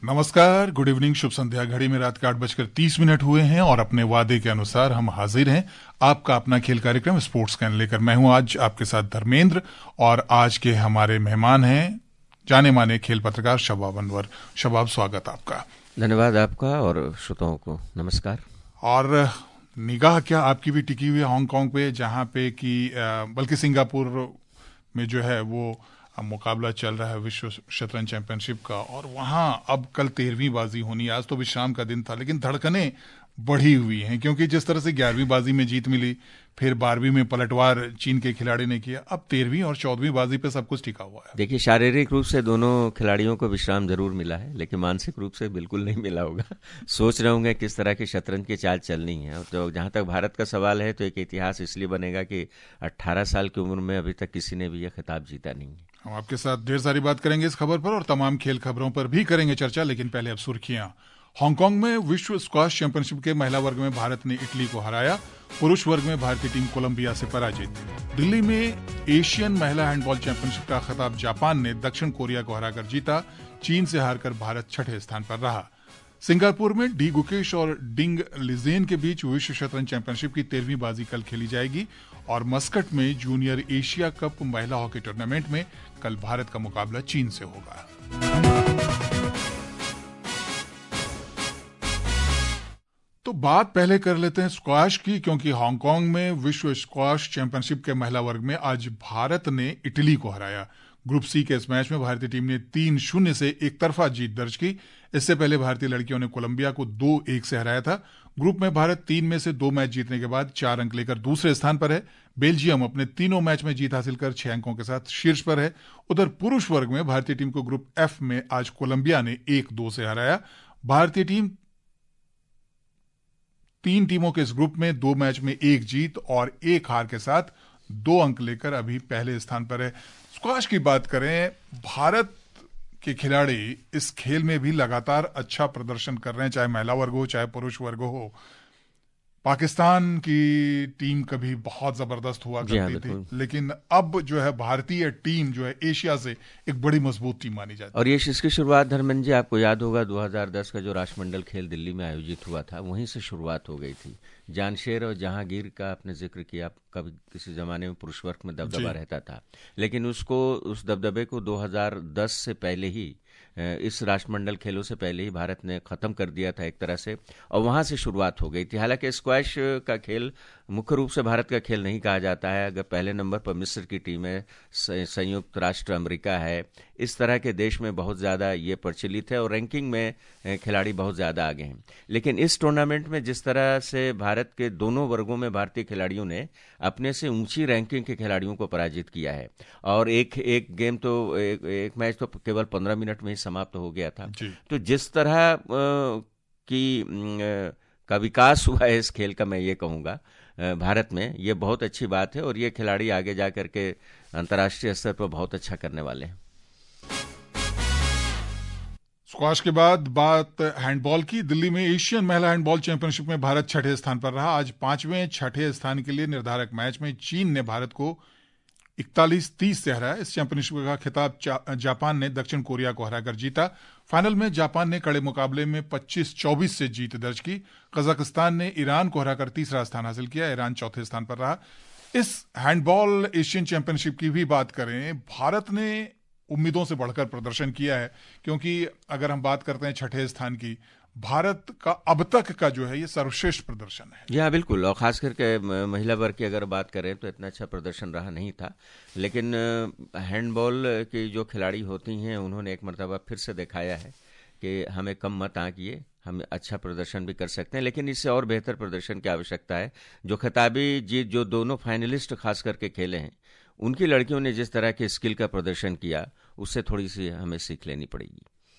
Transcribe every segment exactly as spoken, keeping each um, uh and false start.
नमस्कार, good evening, शुभ संध्या। घड़ी में रात के आठ बजकर तीस मिनट हुए हैं और अपने वादे के अनुसार हम हाजिर हैं आपका अपना खेल कार्यक्रम स्पोर्ट्स कैन लेकर। मैं हूं आज आपके साथ धर्मेंद्र और आज के हमारे मेहमान हैं जाने माने खेल पत्रकार शबाब अनवर। शबाब, स्वागत आपका। धन्यवाद आपका और श्रोताओं को नमस्कार। और निगाह क्या आपकी भी टिकी हुई है हांगकांग पे, जहां पे कि बल्कि सिंगापुर में जो है वो मुकाबला चल रहा है विश्व शतरंज चैंपियनशिप का, और वहां अब कल तेरहवीं बाजी होनी है। आज तो विश्राम का दिन था, लेकिन धड़कनें बढ़ी हुई हैं, क्योंकि जिस तरह से ग्यारहवीं बाजी में जीत मिली, फिर बारहवीं में पलटवार चीन के खिलाड़ी ने किया, अब तेरहवीं और चौदहवीं बाजी पे सब कुछ टिका हुआ है। देखिए, शारीरिक रूप से दोनों खिलाड़ियों को विश्राम जरूर मिला है, लेकिन मानसिक रूप से बिल्कुल नहीं मिला होगा। सोच रहे होंगे किस तरह की शतरंज की चाल चलनी है। तो जहां तक भारत का सवाल है, तो एक इतिहास इसलिए बनेगा कि अट्ठारह साल की उम्र में अभी तक किसी ने भी यह खिताब जीता नहीं है। हम आपके साथ ढेर सारी बात करेंगे इस खबर पर और तमाम खेल खबरों पर भी करेंगे चर्चा, लेकिन पहले अब सुर्खियां। हांगकांग में विश्व स्क्वैश चैंपियनशिप के महिला वर्ग में भारत ने इटली को हराया। पुरुष वर्ग में भारतीय टीम कोलंबिया से पराजित। दिल्ली में एशियन महिला हैंडबॉल चैंपियनशिप का खिताब जापान ने दक्षिण कोरिया को हराकर जीता। चीन से हारकर भारत छठे स्थान पर रहा। सिंगापुर में डी गुकेश और डिंग लिजेन के बीच विश्व शतरंज चैंपियनशिप की तेरहवीं बाजी कल खेली जाएगी। और मस्कट में जूनियर एशिया कप महिला हॉकी टूर्नामेंट में कल भारत का मुकाबला चीन से होगा। तो बात पहले कर लेते हैं स्क्वैश की, क्योंकि हांगकांग में विश्व स्क्वैश चैंपियनशिप के महिला वर्ग में आज भारत ने इटली को हराया। ग्रुप सी के इस मैच में भारतीय टीम ने तीन शून्य से एक तरफा जीत दर्ज की। इससे पहले भारतीय लड़कियों ने कोलंबिया को दो एक से हराया था। ग्रुप में भारत तीन में से दो मैच जीतने के बाद चार अंक लेकर दूसरे स्थान पर है। बेल्जियम अपने तीनों मैच में जीत हासिल कर छह अंकों के साथ शीर्ष पर है। उधर पुरुष वर्ग में भारतीय टीम को ग्रुप एफ में आज कोलंबिया ने एक दो से हराया। भारतीय टीम तीन टीमों के इस ग्रुप में दो मैच में एक जीत और एक हार के साथ दो अंक लेकर अभी पहले स्थान पर है। स्क्वैश की बात करें, भारत के खिलाड़ी इस खेल में भी लगातार अच्छा प्रदर्शन कर रहे हैं, चाहे महिला वर्ग हो चाहे पुरुष वर्ग हो। पाकिस्तान की टीम कभी बहुत जबरदस्त हुआ करती थी, लेकिन अब जो है भारतीय टीम जो है एशिया से एक बड़ी मजबूत टीम मानी जाती है। और ये इसकी शुरुआत धर्मेंद्र जी, आपको याद होगा दो हज़ार दस का जो राष्ट्रमंडल खेल दिल्ली में आयोजित हुआ था, वहीं से शुरुआत हो गई थी। जानशेर और जहांगीर का आपने जिक्र किया, कभी किसी जमाने में पुरुष वर्ग में दबदबा रहता था, लेकिन उसको उस दबदबे को दो हज़ार दस से पहले ही, इस राष्ट्रमंडल खेलों से पहले ही भारत ने खत्म कर दिया था एक तरह से, और वहां से शुरुआत हो गई थी। हालांकि स्क्वैश का खेल मुख्य रूप से भारत का खेल नहीं कहा जाता है। अगर पहले नंबर पर मिस्र की टीम है, संयुक्त राष्ट्र अमेरिका है, इस तरह के देश में बहुत ज़्यादा ये प्रचलित है और रैंकिंग में खिलाड़ी बहुत ज़्यादा आगे हैं। लेकिन इस टूर्नामेंट में जिस तरह से भारत के दोनों वर्गों में भारतीय खिलाड़ियों ने अपने से ऊंची रैंकिंग के खिलाड़ियों को पराजित किया है, और एक एक गेम तो एक, एक मैच तो केवल पंद्रह मिनट में ही समाप्त हो गया था। तो जिस तरह की का विकास हुआ है इस खेल का, मैं ये कहूँगा भारत में, ये बहुत अच्छी बात है और ये खिलाड़ी आगे जा करके अंतर्राष्ट्रीय स्तर पर बहुत अच्छा करने वाले हैं। स्क्वैश के बाद बात हैंडबॉल की। दिल्ली में एशियन महिला हैंडबॉल चैंपियनशिप में भारत छठे स्थान पर रहा। आज पांचवें छठे स्थान के लिए निर्धारक मैच में चीन ने भारत को इकतालीस तीस से हराया। इस चैंपियनशिप का खिताब जापान ने दक्षिण कोरिया को हराकर जीता। फाइनल में जापान ने कड़े मुकाबले में पच्चीस चौबीस से जीत दर्ज की। कजाकिस्तान ने ईरान को हराकर तीसरा स्थान हासिल किया। ईरान चौथे स्थान पर रहा। इस हैंडबॉल एशियन चैंपियनशिप की भी बात करें, भारत ने उम्मीदों से बढ़कर प्रदर्शन किया है, क्योंकि अगर हम बात करते हैं छठे स्थान की, भारत का अब तक का जो है ये सर्वश्रेष्ठ प्रदर्शन है। जी हाँ, बिल्कुल। और खास करके महिला वर्ग की अगर बात करें तो इतना अच्छा प्रदर्शन रहा नहीं था, लेकिन हैंडबॉल की जो खिलाड़ी होती हैं उन्होंने एक मर्तबा फिर से दिखाया है कि हमें कम मत आंकिए, हम अच्छा प्रदर्शन भी कर सकते हैं, लेकिन इससे और बेहतर प्रदर्शन की आवश्यकता है। जो खिताबी जीत जो दोनों फाइनलिस्ट खास करके खेले हैं, उनकी लड़कियों ने जिस तरह के स्किल का प्रदर्शन किया, उससे थोड़ी सी हमें सीख लेनी पड़ेगी।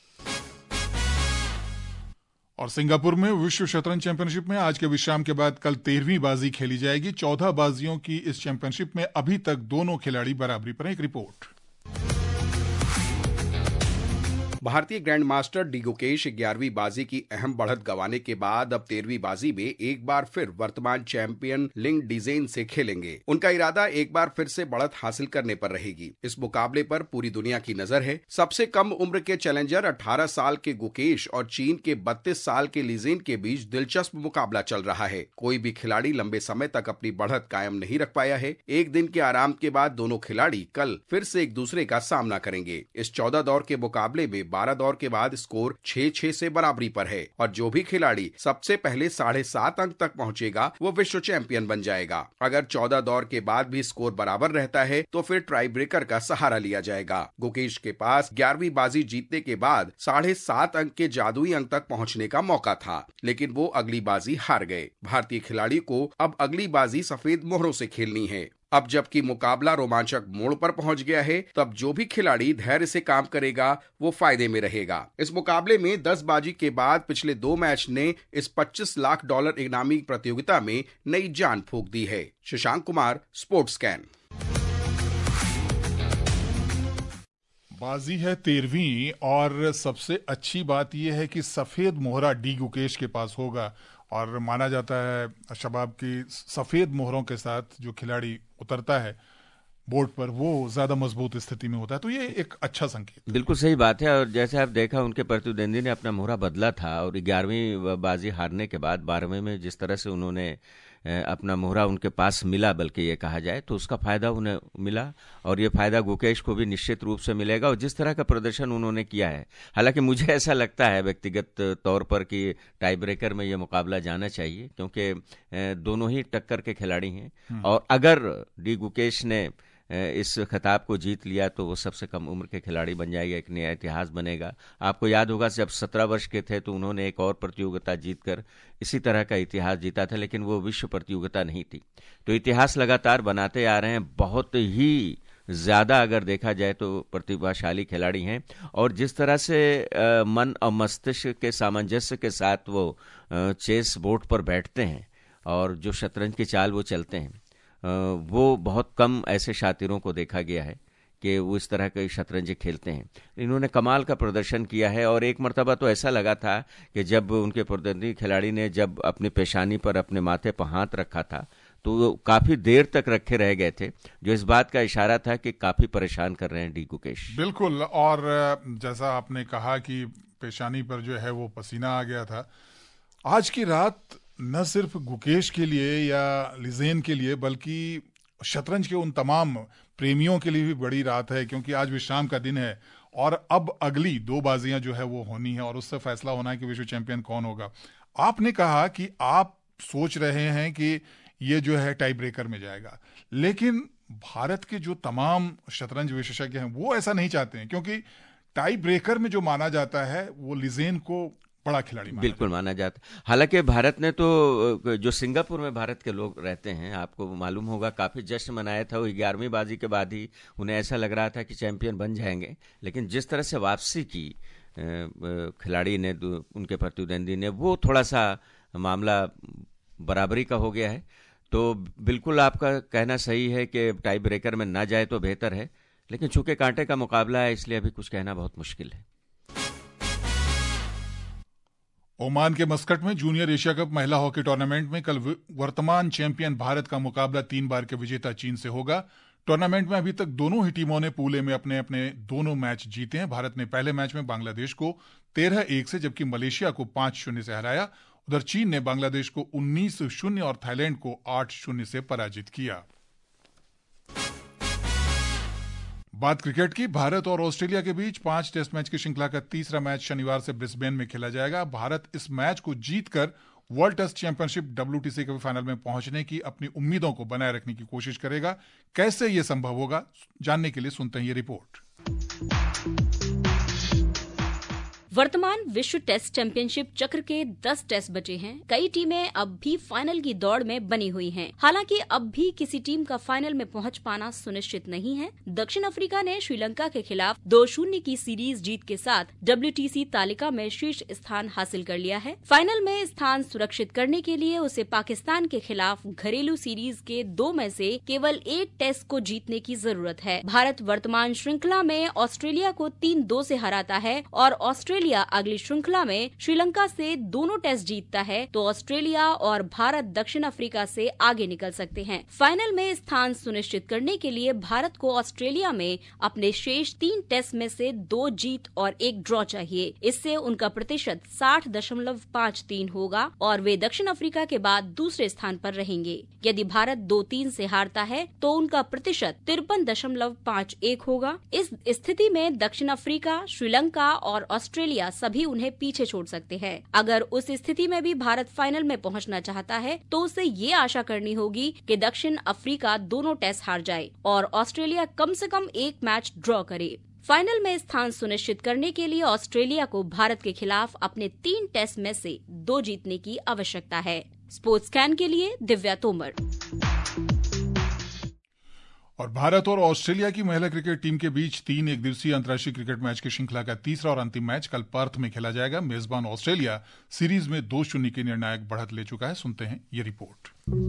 और सिंगापुर में विश्व शतरंज चैंपियनशिप में आज के विश्राम के बाद कल तेरहवीं बाजी खेली जाएगी। चौदह बाजियों की इस चैंपियनशिप में अभी तक दोनों खिलाड़ी बराबरी पर। एक रिपोर्ट। भारतीय ग्रैंड मास्टर डी गुकेश ग्यारहवीं बाजी की अहम बढ़त गंवाने के बाद अब तेरहवीं बाजी में एक बार फिर वर्तमान चैंपियन लिंग डिजेन से खेलेंगे। उनका इरादा एक बार फिर से बढ़त हासिल करने पर रहेगी। इस मुकाबले पर पूरी दुनिया की नजर है। सबसे कम उम्र के चैलेंजर अठारह साल के गुकेश और चीन के बत्तीस साल के लिजेन के बीच दिलचस्प मुकाबला चल रहा है। कोई भी खिलाड़ी लंबे समय तक अपनी बढ़त कायम नहीं रख पाया है। एक दिन के आराम के बाद दोनों खिलाड़ी कल फिर से एक दूसरे का सामना करेंगे। इस चौदह दौर के मुकाबले में बारह दौर के बाद स्कोर छह छह से बराबरी पर है और जो भी खिलाड़ी सबसे पहले साढ़े सात अंक तक पहुंचेगा वो विश्व चैंपियन बन जाएगा। अगर चौदह दौर के बाद भी स्कोर बराबर रहता है तो फिर टाई ब्रेकर का सहारा लिया जाएगा। गुकेश के पास ग्यारहवीं बाजी जीतने के बाद साढ़े सात अंक के जादुई अंक तक पहुंचने का मौका था, लेकिन वो अगली बाजी हार गए। भारतीय खिलाड़ी को अब अगली बाजी सफेद मोहरों से खेलनी है। अब जबकि मुकाबला रोमांचक मोड़ पर पहुंच गया है, तब जो भी खिलाड़ी धैर्य से काम करेगा वो फायदे में रहेगा। इस मुकाबले में दस बाजी के बाद पिछले दो मैच ने इस पच्चीस लाख डॉलर इनामी प्रतियोगिता में नई जान फूंक दी है। Shashank Kumar, sports scan. बाजी है तेरहवीं और सबसे अच्छी बात यह है कि सफेद मोहरा डी गुकेश के पास होगा और माना जाता है शबाब की सफेद मोहरों के साथ जो खिलाड़ी उतरता है बोर्ड पर वो ज्यादा मजबूत स्थिति में होता है, तो ये एक अच्छा संकेत। बिल्कुल सही बात है। और जैसे आप देखा उनके प्रतिद्वंदी ने अपना मोहरा बदला था और ग्यारहवीं बाजी हारने के बाद बारहवीं में जिस तरह से उन्होंने अपना मोहरा उनके पास मिला, बल्कि ये कहा जाए तो उसका फायदा उन्हें मिला और ये फायदा गुकेश को भी निश्चित रूप से मिलेगा। और जिस तरह का प्रदर्शन उन्होंने किया है, हालांकि मुझे ऐसा लगता है व्यक्तिगत तौर पर कि टाई ब्रेकर में ये मुकाबला जाना चाहिए, क्योंकि दोनों ही टक्कर के खिलाड़ी हैं और अगर डी गुकेश ने इस खिताब को जीत लिया तो वो सबसे कम उम्र के खिलाड़ी बन जाएगा, एक नया इतिहास बनेगा। आपको याद होगा जब सत्रह वर्ष के थे तो उन्होंने एक और प्रतियोगिता जीतकर इसी तरह का इतिहास जीता था, लेकिन वो विश्व प्रतियोगिता नहीं थी। तो इतिहास लगातार बनाते आ रहे हैं। बहुत ही ज्यादा अगर देखा जाए तो प्रतिभाशाली खिलाड़ी हैं और जिस तरह से आ, मन और मस्तिष्क के सामंजस्य के साथ वो आ, चेस बोर्ड पर बैठते हैं और जो शतरंज की चाल वो चलते हैं, वो बहुत कम ऐसे शातिरों को देखा गया है कि वो इस तरह के शतरंज खेलते हैं। इन्होंने कमाल का प्रदर्शन किया है और एक मर्तबा तो ऐसा लगा था कि जब उनके प्रतिद्वंदी खिलाड़ी ने जब अपनी पेशानी पर अपने माथे पर हाथ रखा था तो वो काफी देर तक रखे रह गए थे, जो इस बात का इशारा था कि काफी परेशान कर रहे हैं डी गुकेश। बिल्कुल, और जैसा आपने कहा कि पेशानी पर जो है वो पसीना आ गया था। आज की रात न सिर्फ गुकेश के लिए या लिजेन के लिए बल्कि शतरंज के उन तमाम प्रेमियों के लिए भी बड़ी रात है, क्योंकि आज विश्राम का दिन है और अब अगली दो बाजियां जो है वो होनी है और उससे फैसला होना है कि विश्व चैंपियन कौन होगा। आपने कहा कि आप सोच रहे हैं कि ये जो है टाई ब्रेकर में जाएगा, लेकिन भारत के जो तमाम शतरंज विशेषज्ञ हैं वो ऐसा नहीं चाहते हैं, क्योंकि टाई ब्रेकर में जो माना जाता है वो लिजेन को बड़ा खिलाड़ी माना बिल्कुल माना जाता। हालांकि भारत ने तो जो सिंगापुर में भारत के लोग रहते हैं, आपको मालूम होगा, काफी जश्न मनाया था। वो ग्यारहवीं बाजी के बाद ही उन्हें ऐसा लग रहा था कि चैंपियन बन जाएंगे, लेकिन जिस तरह से वापसी की खिलाड़ी ने, उनके प्रतिद्वंदी ने, वो थोड़ा सा मामला बराबरी का हो गया है। तो बिल्कुल आपका कहना सही है कि टाई ब्रेकर में ना जाए तो बेहतर है, लेकिन चूंकि कांटे का मुकाबला है इसलिए अभी कुछ कहना बहुत मुश्किल है। ओमान के मस्कट में जूनियर एशिया कप महिला हॉकी टूर्नामेंट में कल वर्तमान चैंपियन भारत का मुकाबला तीन बार के विजेता चीन से होगा। टूर्नामेंट में अभी तक दोनों ही टीमों ने पूले में अपने अपने दोनों मैच जीते हैं। भारत ने पहले मैच में बांग्लादेश को तेरह एक से जबकि मलेशिया को पांच शून्य से हराया। उधर चीन ने बांग्लादेश को उन्नीस शून्य और थाईलैंड को आठ शून्य से पराजित किया। बात क्रिकेट की। भारत और ऑस्ट्रेलिया के बीच पांच टेस्ट मैच की श्रृंखला का तीसरा मैच शनिवार से ब्रिस्बेन में खेला जाएगा। भारत इस मैच को जीतकर वर्ल्ड टेस्ट चैंपियनशिप डब्ल्यूटीसी के फाइनल में पहुंचने की अपनी उम्मीदों को बनाए रखने की कोशिश करेगा। कैसे यह संभव होगा, जानने के लिए सुनते हैं ये रिपोर्ट। वर्तमान विश्व टेस्ट चैंपियनशिप चक्र के दस टेस्ट बचे हैं। कई टीमें अब भी फाइनल की दौड़ में बनी हुई हैं। हालांकि अब भी किसी टीम का फाइनल में पहुंच पाना सुनिश्चित नहीं है। दक्षिण अफ्रीका ने श्रीलंका के खिलाफ दो शून्य की सीरीज जीत के साथ डब्ल्यूटीसी तालिका में शीर्ष स्थान हासिल कर लिया है। फाइनल में स्थान सुरक्षित करने के लिए उसे पाकिस्तान के खिलाफ घरेलू सीरीज के दो में से केवल एक टेस्ट को जीतने की जरूरत है। भारत वर्तमान श्रृंखला में ऑस्ट्रेलिया को तीन दो से हराता है और ऑस्ट्रेलिया अगली श्रृंखला में श्रीलंका से दोनों टेस्ट जीतता है तो ऑस्ट्रेलिया और भारत दक्षिण अफ्रीका से आगे निकल सकते हैं। फाइनल में स्थान सुनिश्चित करने के लिए भारत को ऑस्ट्रेलिया में अपने शेष तीन टेस्ट में से दो जीत और एक ड्रॉ चाहिए। इससे उनका प्रतिशत साठ दशमलव पाँच तीन होगा और वे दक्षिण अफ्रीका के बाद दूसरे स्थान पर रहेंगे। यदि भारत दो तीन से हारता है तो उनका प्रतिशत तिरपन दशमलव पाँच एक होगा। इस स्थिति में दक्षिण अफ्रीका, श्रीलंका और ऑस्ट्रेलिया सभी उन्हें पीछे छोड़ सकते हैं। अगर उस स्थिति में भी भारत फाइनल में पहुंचना चाहता है तो उसे ये आशा करनी होगी कि दक्षिण अफ्रीका दोनों टेस्ट हार जाए और ऑस्ट्रेलिया कम से कम एक मैच ड्रॉ करे। फाइनल में स्थान सुनिश्चित करने के लिए ऑस्ट्रेलिया को भारत के खिलाफ अपने तीन टेस्ट में से दो जीतने की आवश्यकता है। स्पोर्ट्स स्कैन के लिए दिव्या तोमर। और भारत और ऑस्ट्रेलिया की महिला क्रिकेट टीम के बीच तीन एक दिवसीय अंतर्राष्ट्रीय क्रिकेट मैच की श्रृंखला का तीसरा और अंतिम मैच कल पर्थ में खेला जाएगा। मेजबान ऑस्ट्रेलिया सीरीज में दो शून्य की निर्णायक बढ़त ले चुका है। सुनते हैं ये रिपोर्ट।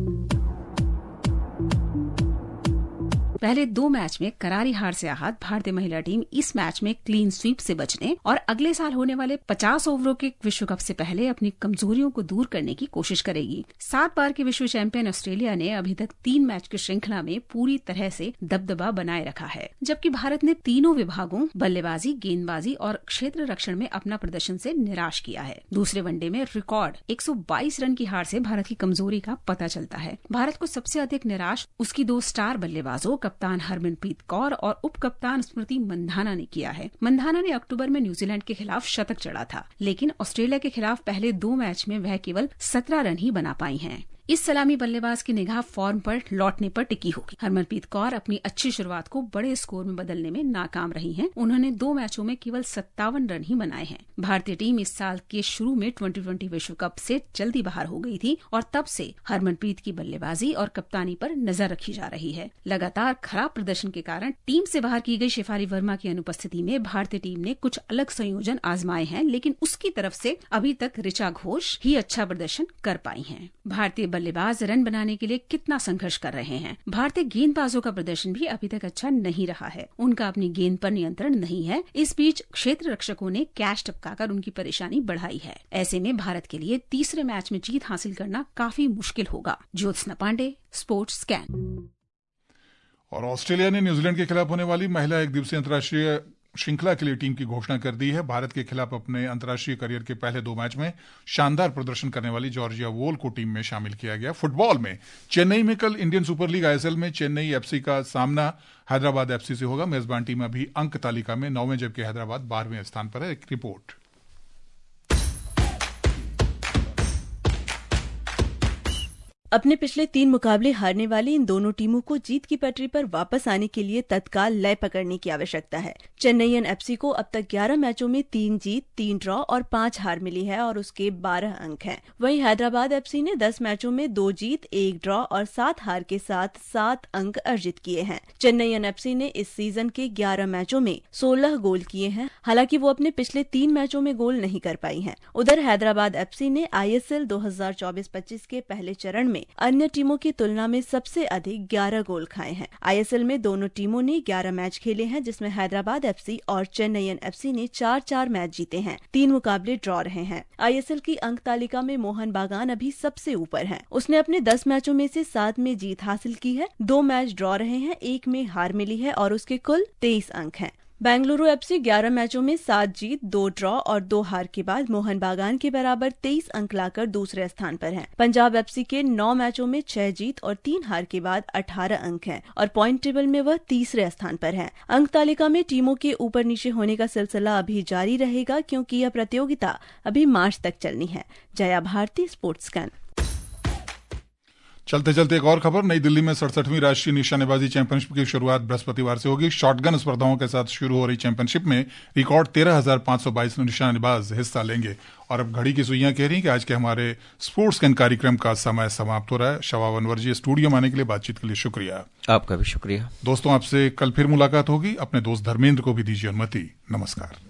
पहले दो मैच में करारी हार से आहत भारतीय महिला टीम इस मैच में क्लीन स्वीप से बचने और अगले साल होने वाले पचास ओवरों के विश्व कप से पहले अपनी कमजोरियों को दूर करने की कोशिश करेगी। सात बार के विश्व चैंपियन ऑस्ट्रेलिया ने अभी तक तीन मैच की श्रृंखला में पूरी तरह से दबदबा बनाए रखा है, जबकि भारत ने तीनों विभागों बल्लेबाजी, गेंदबाजी और क्षेत्र रक्षण में अपना प्रदर्शन से निराश किया है। दूसरे वनडे में रिकॉर्ड एक सौ बाईस रन की हार से भारत की कमजोरी का पता चलता है। भारत को सबसे अधिक निराश उसकी दो स्टार बल्लेबाजों कप्तान हरमनप्रीत कौर और उप कप्तान स्मृति मंधाना ने किया है। मंधाना ने अक्टूबर में न्यूजीलैंड के खिलाफ शतक चढ़ा था, लेकिन ऑस्ट्रेलिया के खिलाफ पहले दो मैच में वह केवल सत्रह रन ही बना पाई हैं। इस सलामी बल्लेबाज की निगाह फॉर्म पर लौटने पर टिकी होगी। हरमनप्रीत कौर अपनी अच्छी शुरुआत को बड़े स्कोर में बदलने में नाकाम रही हैं। उन्होंने दो मैचों में केवल सत्तावन रन ही बनाए हैं। भारतीय टीम इस साल के शुरू में ट्वेंटी ट्वेंटी विश्व कप से जल्दी बाहर हो गई थी और तब से हरमनप्रीत की बल्लेबाजी और कप्तानी पर नजर रखी जा रही है। लगातार खराब प्रदर्शन के कारण टीम से बाहर की गई शेफाली वर्मा की अनुपस्थिति में भारतीय टीम ने कुछ अलग संयोजन आजमाए हैं, लेकिन उसकी तरफ से अभी तक ऋचा घोष ही अच्छा प्रदर्शन कर पाई हैं। भारतीय बल्लेबाज रन बनाने के लिए कितना संघर्ष कर रहे हैं। भारतीय गेंदबाजों का प्रदर्शन भी अभी तक अच्छा नहीं रहा है। उनका अपनी गेंद पर नियंत्रण नहीं है। इस बीच क्षेत्र रक्षकों ने कैच टपकाकर उनकी परेशानी बढ़ाई है। ऐसे में भारत के लिए तीसरे मैच में जीत हासिल करना काफी मुश्किल होगा। Jyotsna Pandey, sports scan. और ऑस्ट्रेलिया ने न्यूजीलैंड के खिलाफ होने वाली महिला एक दिवसीय अंतर्राष्ट्रीय श्रृंखला के लिए टीम की घोषणा कर दी है। भारत के खिलाफ अपने अंतर्राष्ट्रीय करियर के पहले दो मैच में शानदार प्रदर्शन करने वाली जॉर्जिया वोल को टीम में शामिल किया गया। फुटबॉल में चेन्नई में कल इंडियन सुपर लीग आईएसएल में चेन्नई एफसी का सामना हैदराबाद एफसी से होगा। मेजबान टीम अभी अंक तालिका में नौवें, जबकि हैदराबाद बारहवें स्थान पर है। एक रिपोर्ट। अपने पिछले तीन मुकाबले हारने वाली इन दोनों टीमों को जीत की पटरी पर वापस आने के लिए तत्काल लय पकड़ने की आवश्यकता है। चेन्नईयन एफसी को अब तक ग्यारह मैचों में तीन जीत, तीन ड्रॉ और पांच हार मिली है और उसके बारह अंक हैं। वहीं हैदराबाद एफसी ने दस मैचों में दो जीत, एक ड्रॉ और सात हार के साथ सात अंक अर्जित किए हैं। चेन्नईयन एफसी ने इस सीजन के ग्यारह मैचों में सोलह गोल किए हैं, हालांकि वो अपने पिछले तीन मैचों में गोल नहीं कर पाई है। उधर हैदराबाद एफसी ने आईएसएल दो हजार चौबीस पच्चीस के पहले चरण में अन्य टीमों की तुलना में सबसे अधिक ग्यारह गोल खाए हैं। आईएसएल में दोनों टीमों ने ग्यारह मैच खेले हैं, जिसमें हैदराबाद एफसी और चेन्नईयन एफसी ने चार चार मैच जीते हैं। तीन मुकाबले ड्रॉ रहे हैं। आईएसएल की अंक तालिका में मोहन बागान अभी सबसे ऊपर है। उसने अपने दस मैचों में से सात में जीत हासिल की है, दो मैच ड्रॉ रहे हैं, एक में हार मिली है और उसके कुल तेईस अंक हैं। बेंगलुरु एफसी ग्यारह मैचों में सात जीत, दो ड्रॉ और दो हार के बाद मोहन बागान के बराबर तेईस अंक लाकर दूसरे स्थान पर है। पंजाब एफसी के नौ मैचों में छह जीत और तीन हार के बाद अठारह अंक हैं और पॉइंट टेबल में वह तीसरे स्थान पर है। अंक तालिका में टीमों के ऊपर नीचे होने का सिलसिला अभी जारी रहेगा, क्योंकि यह प्रतियोगिता अभी मार्च तक चलनी है। Jaya Bharti, sports scan. चलते चलते एक और खबर। नई दिल्ली में सड़सठवीं राष्ट्रीय निशानेबाजी चैंपियनशिप की शुरुआत बृहस्पतिवार से होगी। शॉटगन स्पर्धाओं के साथ शुरू हो रही चैंपियनशिप में रिकॉर्ड तेरह हजार पांच सौ बाईस निशानेबाज हिस्सा लेंगे। और अब घड़ी की सुइयां कह रही कि आज के हमारे स्पोर्ट्स कैन कार्यक्रम का समय समाप्त हो रहा है। शवावन वर्जी स्टूडियो में आने के लिए, बातचीत के लिए शुक्रिया। आपका भी शुक्रिया। दोस्तों, आपसे कल फिर मुलाकात होगी। अपने दोस्त धर्मेंद्र को भी दीजिए अनुमति। नमस्कार।